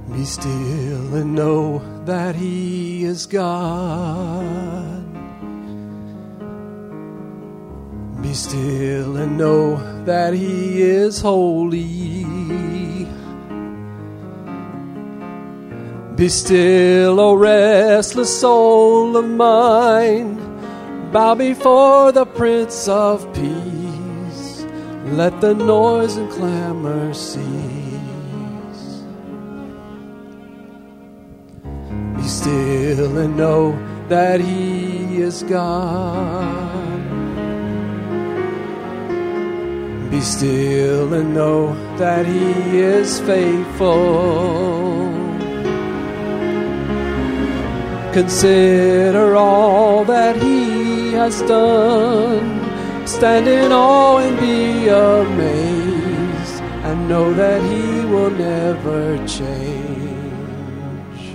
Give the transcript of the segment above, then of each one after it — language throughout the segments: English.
Be still and know that He is God. Be still and know that He is holy. Be still, O restless soul of mine. Bow before the Prince of Peace. Let the noise and clamor cease. Be still and know that He is God. Be still and know that He is faithful. Consider all that He has done. Stand in awe and be amazed, and know that He will never change.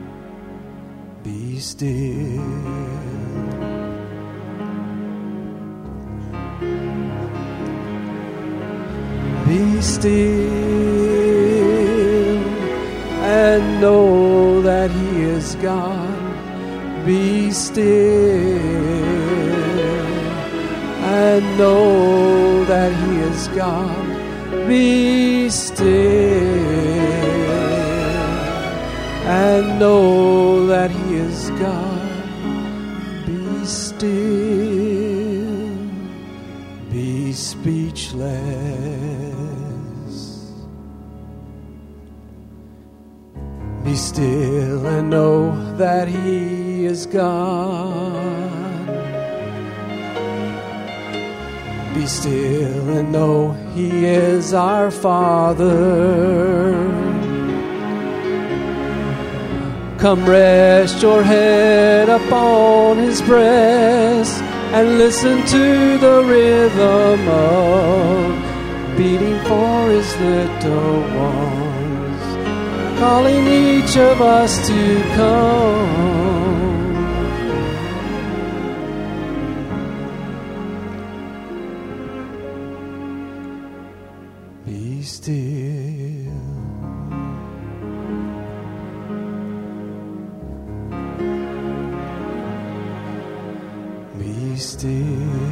Be still. Be still and know that He is God. Be still and know that He is God. Be still and know that He is God. Be still. Be speechless. Be still and know that He is God. Be still and know He is our Father. Come rest your head upon His breast and listen to the rhythm of beating for His little ones, calling each of us to come. Be still. Be still.